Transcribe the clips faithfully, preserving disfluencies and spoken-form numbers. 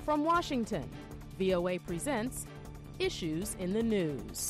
From Washington, V O A presents Issues in the News.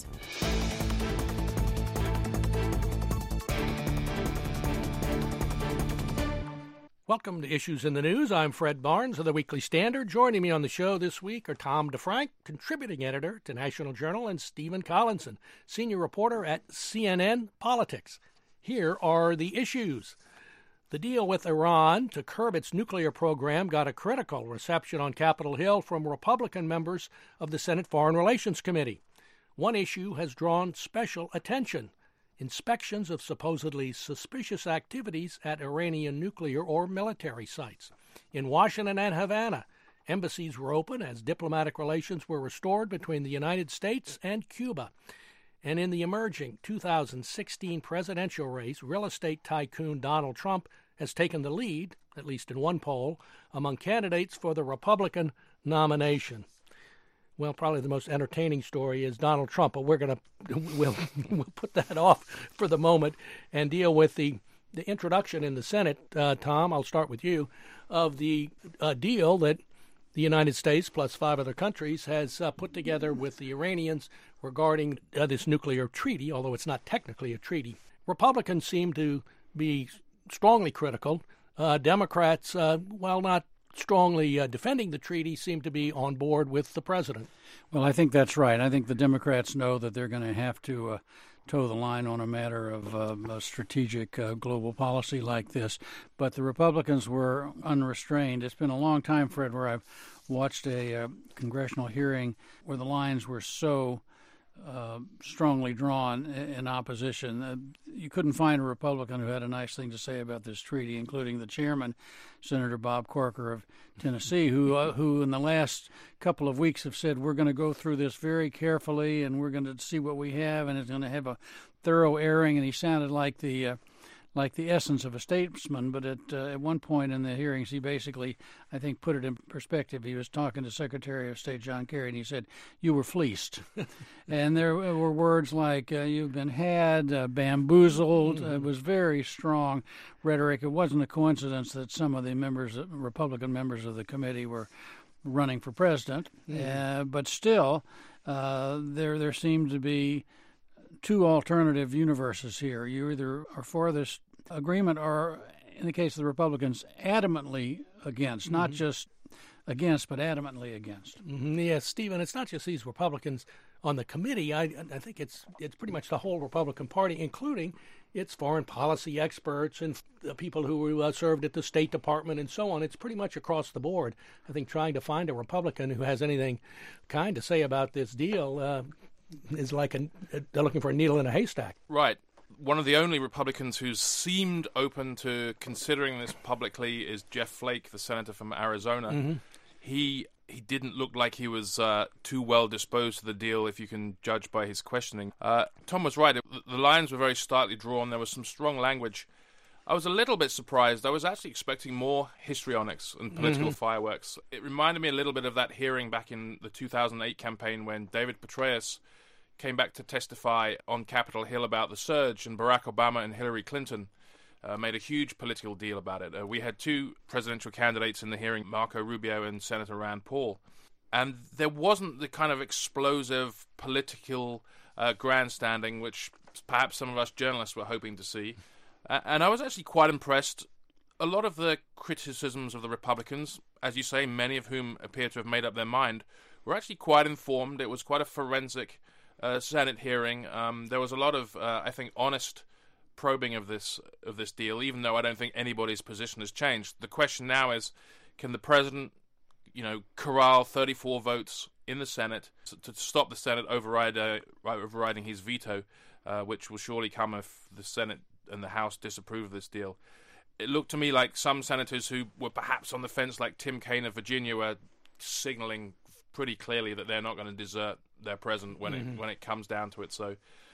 Welcome to Issues in the News. I'm Fred Barnes of the Weekly Standard. Joining me on the show this week are Tom DeFrank, contributing editor to National Journal, and Stephen Collinson, senior reporter at C N N Politics. Here are the issues. The deal with Iran to curb its nuclear program got a critical reception on Capitol Hill from Republican members of the Senate Foreign Relations Committee. One issue has drawn special attention: inspections of supposedly suspicious activities at Iranian nuclear or military sites. In Washington and Havana, embassies were open as diplomatic relations were restored between the United States and Cuba. And in the emerging two thousand sixteen presidential race, real estate tycoon Donald Trump has taken the lead, at least in one poll, among candidates for the Republican nomination. Well, probably the most entertaining story is Donald Trump, but we're going to we'll, we'll put that off for the moment and deal with the, the introduction in the Senate. Uh, Tom, I'll start with you, of the uh, deal that the United States plus five other countries has uh, put together with the Iranians regarding uh, this nuclear treaty, although it's not technically a treaty. Republicans seem to be strongly critical. Uh, Democrats, uh, while not strongly uh, defending the treaty, seem to be on board with the president. Well, I think that's right. I think the Democrats know that they're going to have to uh, toe the line on a matter of uh, a strategic uh, global policy like this. But the Republicans were unrestrained. It's been a long time, Fred, where I've watched a uh, congressional hearing where the lines were so uh, strongly drawn in opposition. Uh, you couldn't find a Republican who had a nice thing to say about this treaty, including the chairman, Senator Bob Corker of Tennessee, who uh, who in the last couple of weeks have said, we're going to go through this very carefully and we're going to see what we have, and it's going to have a thorough airing. And he sounded like the uh, like the essence of a statesman, but at uh, at one point in the hearings, he basically, I think, put it in perspective. He was talking to Secretary of State John Kerry, and he said, "You were fleeced," and there were words like uh, "you've been had," uh, "bamboozled." Mm-hmm. It was very strong rhetoric. It wasn't a coincidence that some of the members, Republican members of the committee, were running for president, mm-hmm. uh, but still, uh, there there seemed to be two alternative universes here. You either are for this agreement or, in the case of the Republicans, adamantly against, mm-hmm. not just against, but adamantly against. Mm-hmm. Yes, Stephen, it's not just these Republicans on the committee. I, I think it's it's pretty much the whole Republican Party, including its foreign policy experts and the people who uh, served at the State Department and so on. It's pretty much across the board. I think trying to find a Republican who has anything kind to say about this deal uh, is like a, they're looking for a needle in a haystack. Right. One of the only Republicans who seemed open to considering this publicly is Jeff Flake, the senator from Arizona. Mm-hmm. He he didn't look like he was uh, too well disposed to the deal, if you can judge by his questioning. Uh, Tom was right. The lines were very starkly drawn. There was some strong language. I was a little bit surprised. I was actually expecting more histrionics and political mm-hmm. fireworks. It reminded me a little bit of that hearing back in the two thousand eight campaign when David Petraeus came back to testify on Capitol Hill about the surge, and Barack Obama and Hillary Clinton uh, made a huge political deal about it. Uh, we had two presidential candidates in the hearing, Marco Rubio and Senator Rand Paul, and there wasn't the kind of explosive political uh, grandstanding which perhaps some of us journalists were hoping to see. Uh, and I was actually quite impressed. A lot of the criticisms of the Republicans, as you say, many of whom appear to have made up their mind, were actually quite informed. It was quite a forensic Uh, Senate hearing. Um, there was a lot of, uh, I think, honest probing of this of this deal, even though I don't think anybody's position has changed. The question now is, can the president, you know, corral thirty-four votes in the Senate to, to stop the Senate override, uh, overriding his veto, uh, which will surely come if the Senate and the House disapprove of this deal. It looked to me like some senators who were perhaps on the fence, like Tim Kaine of Virginia, were signaling pretty clearly that they're not going to desert their president when mm-hmm. it when it comes down to it. So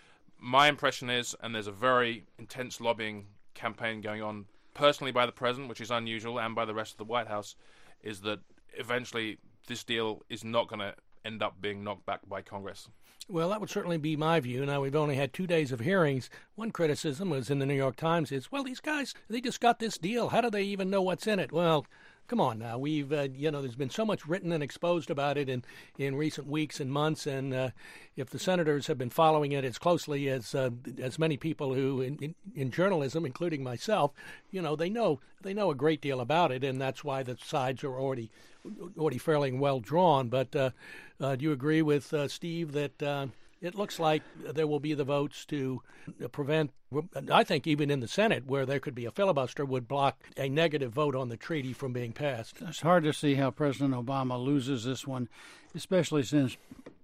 my impression is, and there's a very intense lobbying campaign going on personally by the president, which is unusual, and by the rest of the White House, is that eventually this deal is not going to end up being knocked back by Congress. Well, that would certainly be my view. Now, we've only had two days of hearings. One criticism was in the New York Times is, well, these guys, they just got this deal. How do they even know what's in it? Well, Come on now. We've, uh, you know, there's been so much written and exposed about it in, in recent weeks and months, and uh, if the senators have been following it as closely as uh, as many people who, in, in, in journalism, including myself, you know, they know they know a great deal about it, and that's why the sides are already already fairly well drawn. But uh, uh, do you agree with uh, Steve that uh, it looks like there will be the votes to prevent, I think even in the Senate, where there could be a filibuster, would block a negative vote on the treaty from being passed? It's hard to see how President Obama loses this one, especially since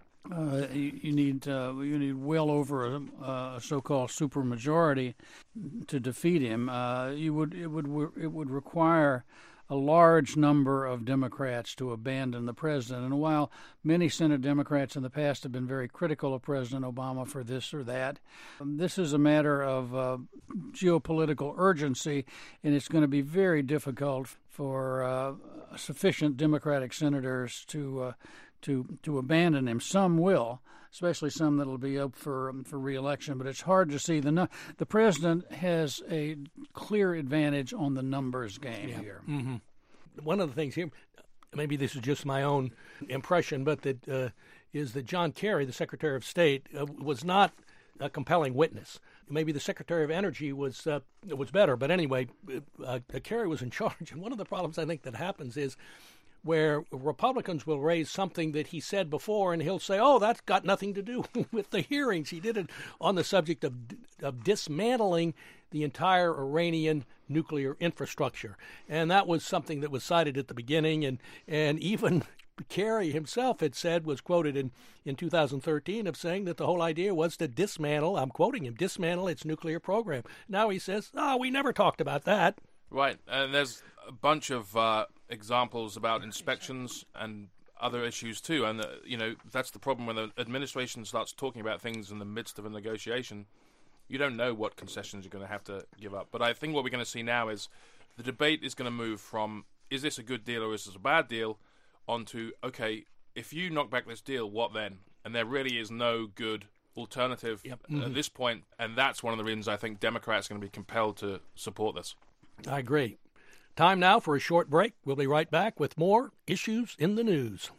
uh, you, you need uh, you need well over a, a so-called supermajority to defeat him. Uh, you would it would it would require a large number of Democrats to abandon the president. And while many Senate Democrats in the past have been very critical of President Obama for this or that, um, this is a matter of uh, geopolitical urgency, and it's going to be very difficult for uh, sufficient Democratic senators to uh, to to abandon him. Some will, especially some that will be up for um, for re-election, but it's hard to see. The the president has a clear advantage on the numbers game yeah. here. Mm-hmm. One of the things here, maybe this is just my own impression, but that uh, is that John Kerry, the Secretary of State, uh, was not a compelling witness. Maybe the Secretary of Energy was uh, was better, but anyway, uh, Kerry was in charge. And one of the problems I think that happens is where Republicans will raise something that he said before, and he'll say, oh, that's got nothing to do with the hearings. He did it on the subject of, of dismantling the entire Iranian nuclear infrastructure. And that was something that was cited at the beginning, and, and even Kerry himself had said, was quoted in, in two thousand thirteen, of saying that the whole idea was to dismantle, I'm quoting him, dismantle its nuclear program. Now he says, oh, we never talked about that. Right, and there's a bunch of uh, examples about inspections and other issues too, and uh, you know, that's the problem when the administration starts talking about things in the midst of a negotiation. You don't know what concessions you're going to have to give up. But I think what we're going to see now is the debate is going to move from, is this a good deal or is this a bad deal, onto, okay, if you knock back this deal, what then? And there really is no good alternative yep. mm-hmm. at this point, and that's one of the reasons I think Democrats are going to be compelled to support this. I agree. Time now for a short break. We'll be right back with more Issues in the News.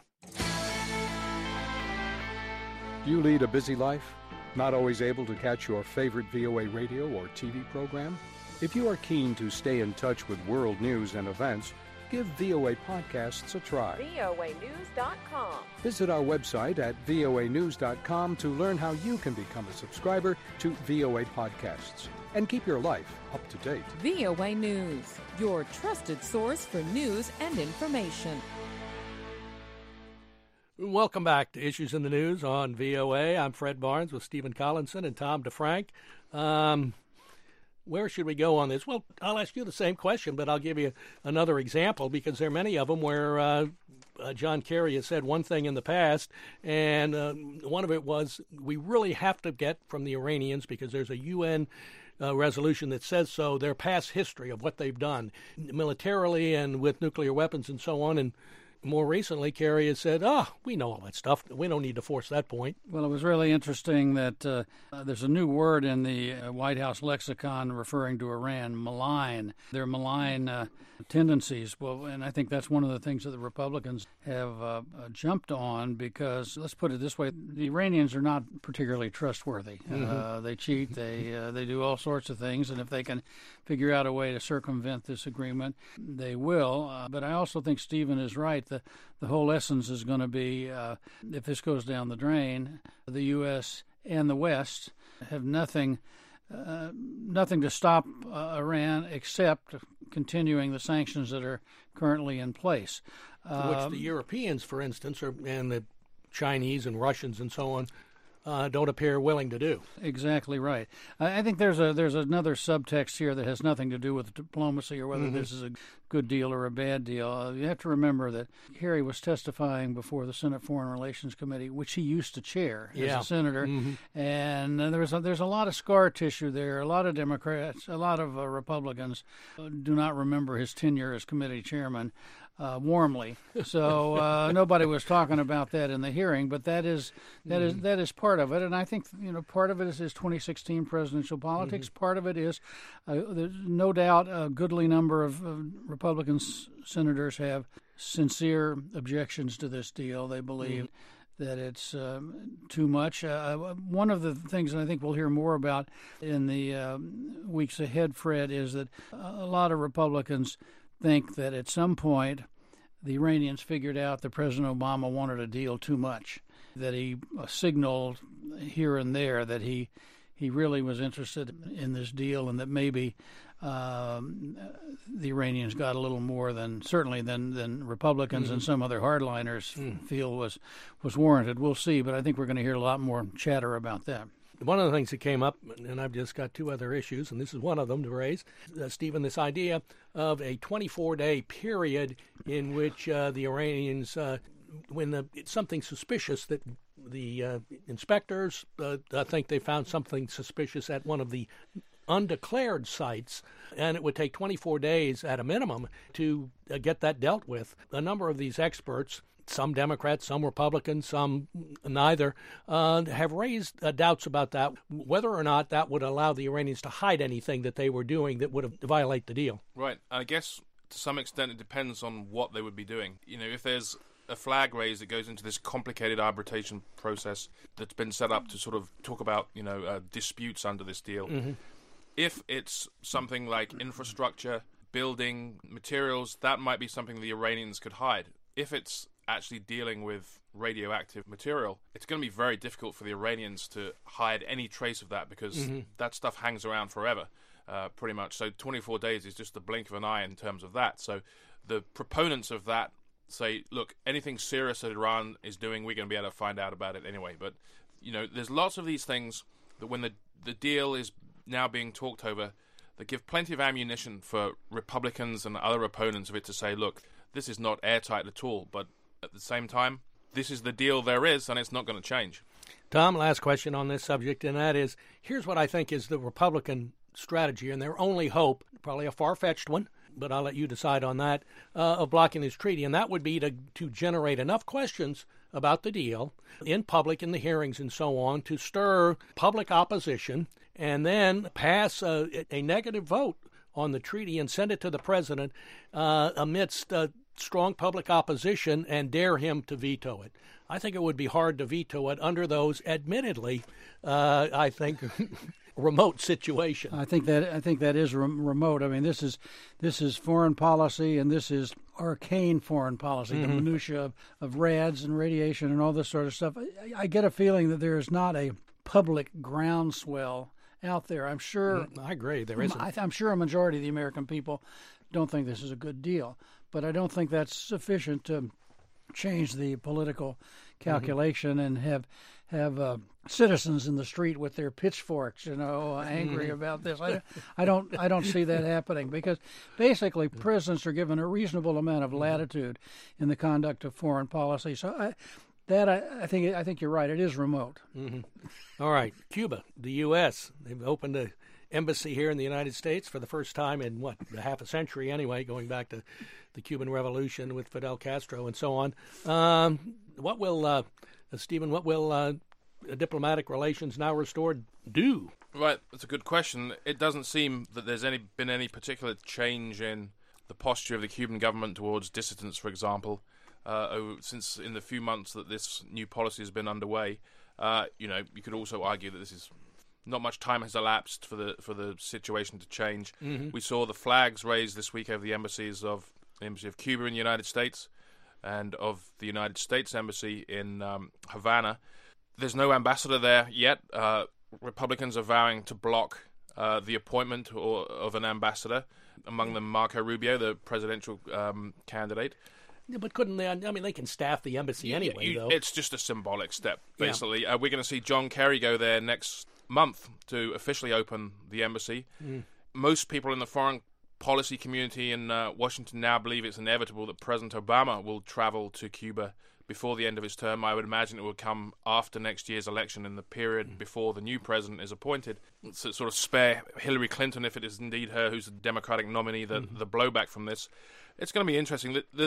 Do you lead a busy life? Not always able to catch your favorite V O A radio or T V program? If you are keen to stay in touch with world news and events, give V O A Podcasts a try. V O A news dot com. Visit our website at V O A news dot com to learn how you can become a subscriber to V O A Podcasts and keep your life up to date. V O A News, your trusted source for news and information. Welcome back to Issues in the News on V O A. I'm Fred Barnes with Stephen Collinson and Tom DeFrank. Um, where should we go on this? Well, I'll ask you the same question, but I'll give you another example because there are many of them where uh, uh, John Kerry has said one thing in the past, and uh, one of it was we really have to get from the Iranians, because there's a U N uh, resolution that says so, their past history of what they've done militarily and with nuclear weapons and so on. And more recently, Kerry has said, oh, we know all that stuff. We don't need to force that point. Well, it was really interesting that uh, uh, there's a new word in the uh, White House lexicon referring to Iran, malign. Their malign uh, tendencies. Well, and I think that's one of the things that the Republicans have uh, uh, jumped on, because, let's put it this way, the Iranians are not particularly trustworthy. Mm-hmm. Uh, they cheat, they, uh, they do all sorts of things, and if they can figure out a way to circumvent this agreement, they will. Uh, but I also think Stephen is right. The, the whole essence is going to be, uh, if this goes down the drain, the U S and the West have nothing uh, nothing to stop uh, Iran except continuing the sanctions that are currently in place. Uh, Which the Um, Europeans, for instance, are, and the Chinese and Russians and so on, Uh, don't appear willing to do. Exactly right. I, I think there's a there's another subtext here that has nothing to do with diplomacy or whether mm-hmm. this is a good deal or a bad deal. Uh, you have to remember that Kerry was testifying before the Senate Foreign Relations Committee, which he used to chair yeah. as a senator, mm-hmm. and uh, there's a, there's a lot of scar tissue there. A lot of Democrats, a lot of uh, Republicans uh, do not remember his tenure as committee chairman. uh, warmly. So uh, nobody was talking about that in the hearing, but that is that mm-hmm. is that is part of it. And I think you know part of it is, is twenty sixteen presidential politics. Mm-hmm. Part of it is uh, there's no doubt a goodly number of uh, Republican s- senators have sincere objections to this deal. They believe mm-hmm. that it's um, too much. Uh, one of the things that I think we'll hear more about in the uh, weeks ahead, Fred, is that a lot of Republicans think that at some point the Iranians figured out that President Obama wanted a deal too much, that he uh, signaled here and there that he he really was interested in this deal, and that maybe um, the Iranians got a little more than certainly than, than Republicans mm-hmm. and some other hardliners mm. feel was was warranted. We'll see, but I think we're going to hear a lot more chatter about that. One of the things that came up, and I've just got two other issues, and this is one of them to raise, uh, Stephen, this idea of a twenty-four day period in which uh, the Iranians, uh, when the, it's something suspicious that the uh, inspectors uh, I think they found something suspicious at one of the undeclared sites, and it would take twenty-four days at a minimum to uh, get that dealt with. A number of these experts, some Democrats, some Republicans, some neither, uh, have raised uh, doubts about that, whether or not that would allow the Iranians to hide anything that they were doing that would have, violate the deal. Right. I guess to some extent it depends on what they would be doing. You know, if there's a flag raised that goes into this complicated arbitration process that's been set up to sort of talk about, you know, uh, disputes under this deal, mm-hmm. if it's something like infrastructure, building, materials, that might be something the Iranians could hide. If it's actually dealing with radioactive material, it's going to be very difficult for the Iranians to hide any trace of that because mm-hmm. that stuff hangs around forever, uh, pretty much. So twenty-four days is just the blink of an eye in terms of that. So the proponents of that say, look, anything serious that Iran is doing, we're going to be able to find out about it anyway. But, you know, there's lots of these things that when the, the deal is now being talked over, that give plenty of ammunition for Republicans and other opponents of it to say, look, this is not airtight at all, but at the same time, this is the deal there is, and it's not going to change. Tom, last question on this subject, and that is, here's what I think is the Republican strategy, and their only hope, probably a far-fetched one, but I'll let you decide on that, uh, of blocking this treaty, and that would be to, to generate enough questions about the deal in public, in the hearings and so on, to stir public opposition, and then pass a, a negative vote on the treaty and send it to the president uh, amidst uh, strong public opposition and dare him to veto it. I think it would be hard to veto it under those, admittedly, uh, I think, remote situations. I think that I think that is re- remote. I mean, this is this is foreign policy, and this is arcane foreign policy, mm-hmm. the minutia of, of rads and radiation and all this sort of stuff. I, I get a feeling that there is not a public groundswell out there. I'm sure. I agree. There isn't. I, I'm sure a majority of the American people don't think this is a good deal, but I don't think that's sufficient to change the political calculation mm-hmm. and have have uh, citizens in the street with their pitchforks, you know, angry mm-hmm. about this. I, I don't I don't see that happening because basically presidents are given a reasonable amount of latitude in the conduct of foreign policy. So I, that I, I think I think you're right. It is remote. Mm-hmm. All right, Cuba, the U S They've opened a embassy here in the United States for the first time in, what, a half a century anyway, going back to the Cuban Revolution with Fidel Castro and so on. Um, what will, uh, Stephen, what will uh, diplomatic relations now restored do? Right, that's a good question. It doesn't seem that there's any been any particular change in the posture of the Cuban government towards dissidents, for example, uh, since in the few months that this new policy has been underway. Uh, you know, you could also argue that this is not much time has elapsed for the for the situation to change. Mm-hmm. We saw the flags raised this week over the embassies of the Embassy of Cuba in the United States and of the United States Embassy in um, Havana. There's no ambassador there yet. Uh, Republicans are vowing to block uh, the appointment or, of an ambassador, among them Marco Rubio, the presidential um, candidate. Yeah, but couldn't they? I mean, they can staff the embassy anyway, you, though. It's just a symbolic step, basically. Yeah. Uh, we're going to see John Kerry go there next month to officially open the embassy. Mm. Most people in the foreign policy community in uh, Washington now believe it's inevitable that President Obama will travel to Cuba before the end of his term. I would imagine it will come after next year's election in the period mm. before the new president is appointed. To sort of spare Hillary Clinton, if it is indeed her who's the Democratic nominee, the, mm. the blowback from this. It's going to be interesting. The, the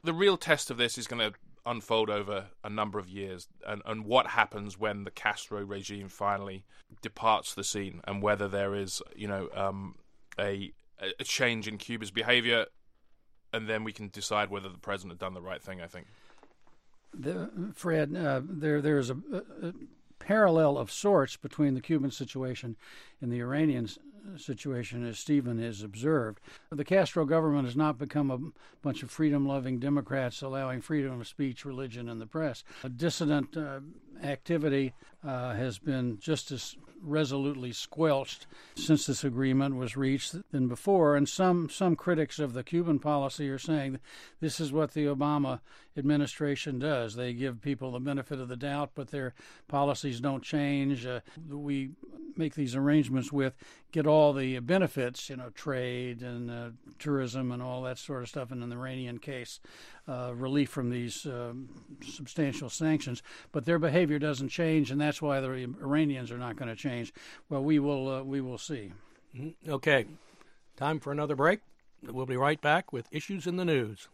the real test of this is going to unfold over a number of years, and, and what happens when the Castro regime finally departs the scene, and whether there is, you know, um, a, a change in Cuba's behavior, and then we can decide whether the president had done the right thing, I think. The, Fred, uh, there there's a, a parallel of sorts between the Cuban situation and the Iranian situation, as Stephen has observed. The Castro government has not become a bunch of freedom-loving Democrats allowing freedom of speech, religion, and the press. A dissident uh, activity uh, has been just as resolutely squelched since this agreement was reached than before, and some some critics of the Cuban policy are saying this is what the Obama administration does. They give people the benefit of the doubt, but their policies don't change. Uh, we make these arrangements with get all the benefits, you know, trade and uh, tourism and all that sort of stuff, and in the Iranian case, uh, relief from these uh, substantial sanctions. But their behavior doesn't change, and that's why the Iranians are not going to change. Well, we will uh, we will see. Mm-hmm. Okay, time for another break. We'll be right back with Issues in the News.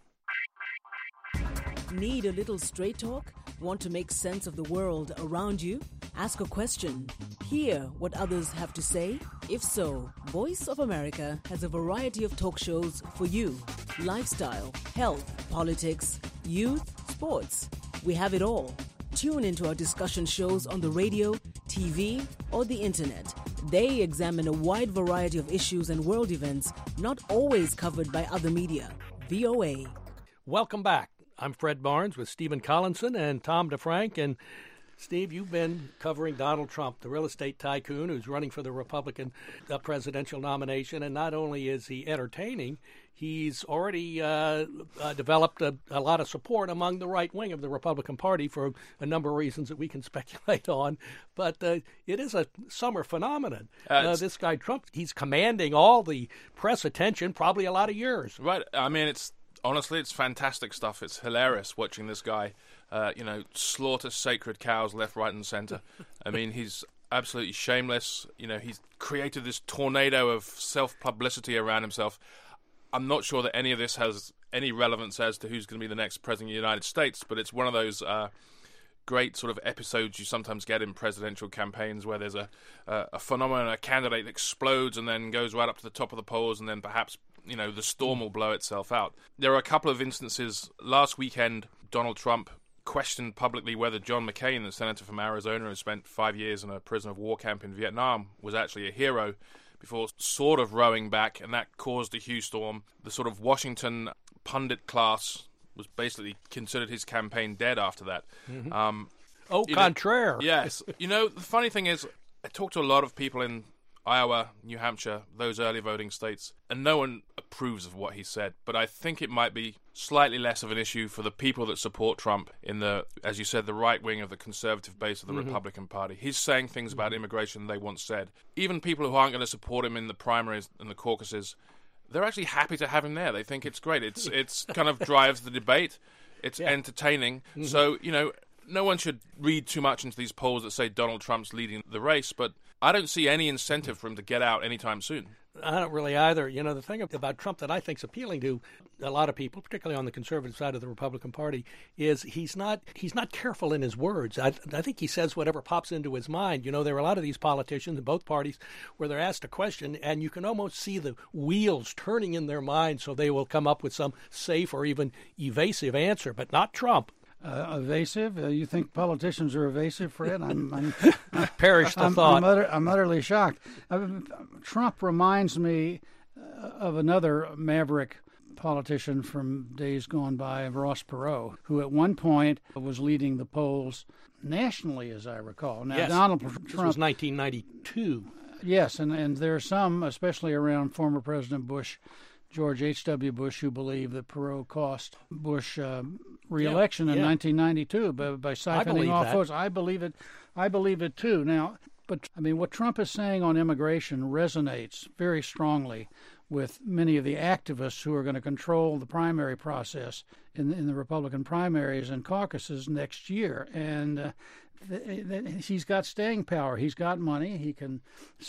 Need a little straight talk? Want to make sense of the world around you? Ask a question. Hear what others have to say? If so, Voice of America has a variety of talk shows for you. Lifestyle, health, politics, youth, sports. We have it all. Tune into our discussion shows on the radio, T V, or the internet. They examine a wide variety of issues and world events not always covered by other media. V O A. Welcome back. I'm Fred Barnes with Stephen Collinson and Tom DeFrank. And Steve, you've been covering Donald Trump, the real estate tycoon who's running for the Republican uh, presidential nomination. And not only is he entertaining, he's already uh, uh, developed a, a lot of support among the right wing of the Republican Party for a number of reasons that we can speculate on. But uh, it is a summer phenomenon. Uh, uh, this guy Trump, he's commanding all the press attention, probably a lot of years. Right. I mean, it's honestly, it's fantastic stuff. It's hilarious watching this guy, uh, you know, slaughter sacred cows left, right, and center. I mean, he's absolutely shameless. You know, he's created this tornado of self-publicity around himself. I'm not sure that any of this has any relevance as to who's going to be the next president of the United States, but it's one of those uh, great sort of episodes you sometimes get in presidential campaigns where there's a, uh, a phenomenon, a candidate that explodes and then goes right up to the top of the polls, and then perhaps, you know, the storm will blow itself out. There are a couple of instances. Last weekend, Donald Trump questioned publicly whether John McCain, the senator from Arizona who spent five years in a prisoner of war camp in Vietnam, was actually a hero, before sort of rowing back, and that caused a huge storm. The sort of Washington pundit class was basically considered his campaign dead after that. Mm-hmm. Um, Au contraire. Know, yes. You know, the funny thing is, I talked to a lot of people in Iowa, New Hampshire, those early voting states, and no one approves of what he said. But I think it might be slightly less of an issue for the people that support Trump in the, as you said, the right wing of the conservative base of the mm-hmm. Republican Party. He's saying things about immigration they once said. Even people who aren't going to support him in the primaries and the caucuses, they're actually happy to have him there. They think it's great. It's it's kind of drives the debate. It's yeah. entertaining. Mm-hmm. So, you know, no one should read too much into these polls that say Donald Trump's leading the race, but I don't see any incentive for him to get out anytime soon. I don't really either. You know, the thing about Trump that I think is appealing to a lot of people, particularly on the conservative side of the Republican Party, is he's not he's not careful in his words. I, I think he says whatever pops into his mind. You know, there are a lot of these politicians in both parties where they're asked a question, and you can almost see the wheels turning in their mind, so they will come up with some safe or even evasive answer, but not Trump. Uh, evasive? Uh, you think politicians are evasive, Fred? I'm, I'm Perish the I'm, thought. I'm, utter, I'm utterly shocked. Uh, Trump reminds me uh, of another maverick politician from days gone by, Ross Perot, who at one point was leading the polls nationally, as I recall. Now, yes. Donald Trump. This was nineteen ninety-two. Yes, and, and there are some, especially around former President Bush, George H W. Bush, who believe that Perot cost Bush uh, re-election yeah, in yeah. nineteen ninety-two by, by siphoning off votes. I believe it. I believe it too. Now, but I mean, what Trump is saying on immigration resonates very strongly with many of the activists who are going to control the primary process in, in the Republican primaries and caucuses next year. And uh, th- th- he's got staying power. He's got money. He can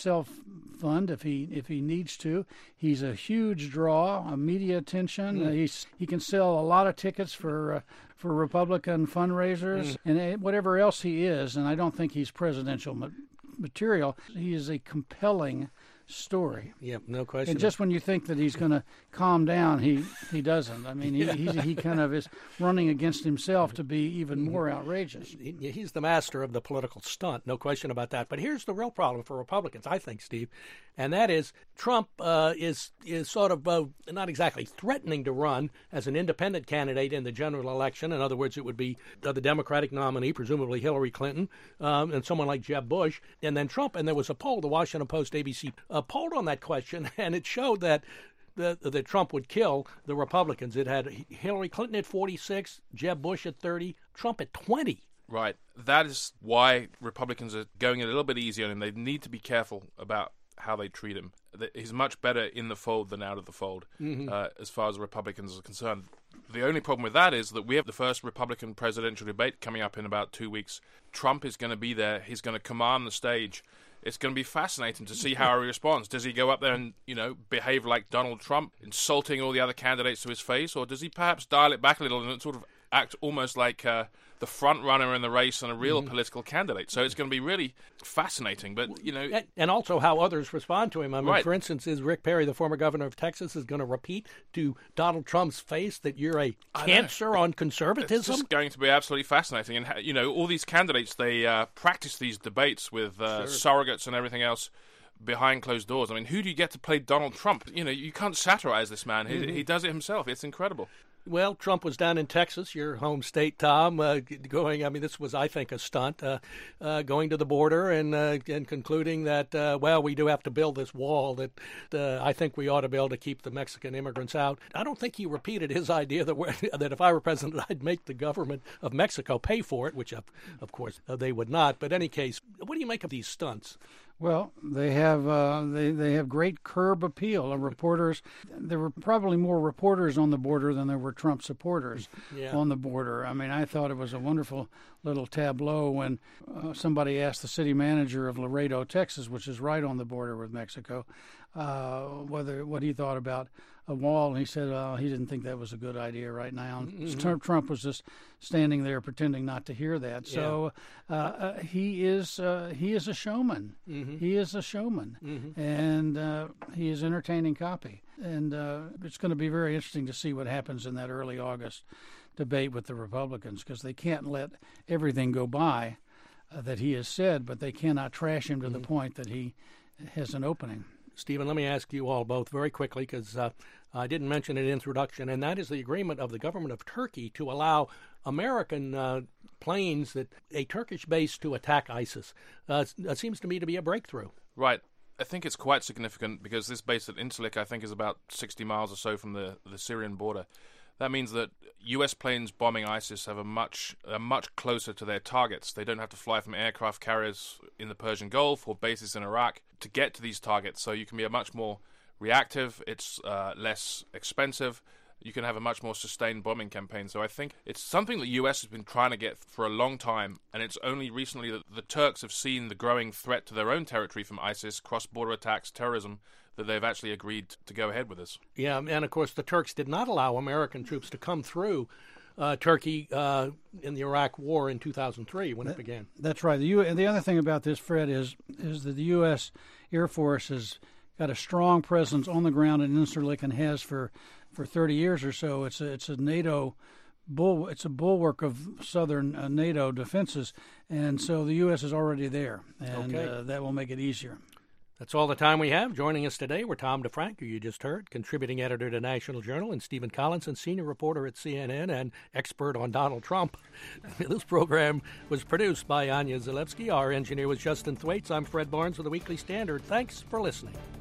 self-fund if he if he needs to. He's a huge draw, a media attention. Mm. Uh, he's he can sell a lot of tickets for uh, for Republican fundraisers mm. and whatever else he is. And I don't think he's presidential ma- material. He is a compelling story. Yeah, no question. And just when you think that he's going to calm down, he, he doesn't. I mean, he yeah. he's, he kind of is running against himself to be even more outrageous. He, he's the master of the political stunt, no question about that. But here's the real problem for Republicans, I think, Steve, and that is Trump uh, is is sort of uh, not exactly threatening to run as an independent candidate in the general election. In other words, it would be uh, the Democratic nominee, presumably Hillary Clinton, um, and someone like Jeb Bush, and then Trump. And there was a poll, the Washington Post, A B C uh, polled on that question, and it showed that that, that Trump would kill the Republicans. It had Hillary Clinton at forty-six, Jeb Bush at thirty, Trump at twenty. Right. That is why Republicans are going a little bit easier on him. They need to be careful about how they treat him. He's much better in the fold than out of the fold, mm-hmm. uh, as far as Republicans are concerned. The only problem with that is that we have the first Republican presidential debate coming up in about two weeks. Trump is going to be there. He's going to command the stage. It's going to be fascinating to see how he responds. Does he go up there and, you know, behave like Donald Trump, insulting all the other candidates to his face, or does he perhaps dial it back a little and sort of act almost like uh, the front runner in the race and a real mm-hmm. political candidate? So it's going to be really fascinating. But, you know... And, and also how others respond to him. I mean, right. for instance, is Rick Perry, the former governor of Texas, is going to repeat to Donald Trump's face that you're a cancer on conservatism? It's just going to be absolutely fascinating. And, you know, all these candidates, they uh, practice these debates with uh, sure. surrogates and everything else behind closed doors. I mean, who do you get to play Donald Trump? You know, you can't satirize this man. He, mm-hmm. he does it himself. It's incredible. Well, Trump was down in Texas, your home state, Tom, uh, going, I mean, this was, I think, a stunt, uh, uh, going to the border and uh, and concluding that, uh, well, we do have to build this wall that uh, I think we ought to build to keep the Mexican immigrants out. I don't think he repeated his idea that we're, that if I were president, I'd make the government of Mexico pay for it, which, of, of course, uh, they would not. But in any case, what do you make of these stunts? Well, they have uh, they they have great curb appeal. And reporters, there were probably more reporters on the border than there were Trump supporters yeah. on the border. I mean, I thought it was a wonderful little tableau when uh, somebody asked the city manager of Laredo, Texas, which is right on the border with Mexico, uh, whether what he thought about a wall, and he said uh, he didn't think that was a good idea right now. Mm-hmm. Trump was just standing there pretending not to hear that. So yeah. uh, uh, he is uh, he is a showman. Mm-hmm. He is a showman, mm-hmm. and uh, he is entertaining copy. And uh, it's going to be very interesting to see what happens in that early August debate with the Republicans, because they can't let everything go by uh, that he has said, but they cannot trash him to mm-hmm. the point that he has an opening. Stephen, let me ask you all both very quickly, because uh, I didn't mention it in introduction, and that is the agreement of the government of Turkey to allow American uh, planes, that a Turkish base, to attack ISIS. Uh, it seems to me to be a breakthrough. Right. I think it's quite significant because this base at Incirlik, I think, is about sixty miles or so from the, the Syrian border. That means that U S planes bombing ISIS have a much are much closer to their targets. They don't have to fly from aircraft carriers in the Persian Gulf or bases in Iraq to get to these targets. So you can be a much more reactive. It's uh, less expensive. You can have a much more sustained bombing campaign. So I think it's something the U S has been trying to get for a long time, and it's only recently that the Turks have seen the growing threat to their own territory from ISIS, cross-border attacks, terrorism, that they've actually agreed to go ahead with this. Yeah, and of course the Turks did not allow American troops to come through uh, Turkey uh, in the Iraq War in two thousand three when that, it began. That's right. The U- and the other thing about this, Fred, is is that the U S Air Force has got a strong presence on the ground in Incirlik and has for, for thirty years or so. It's a, it's a NATO bull. It's a bulwark of southern uh, NATO defenses, and so the U S is already there, and okay. uh, that will make it easier. That's all the time we have. Joining us today were Tom DeFrank, who you just heard, contributing editor to National Journal, and Stephen Collinson, senior reporter at C N N and expert on Donald Trump. This program was produced by Anya Zalewski. Our engineer was Justin Thwaites. I'm Fred Barnes with the Weekly Standard. Thanks for listening.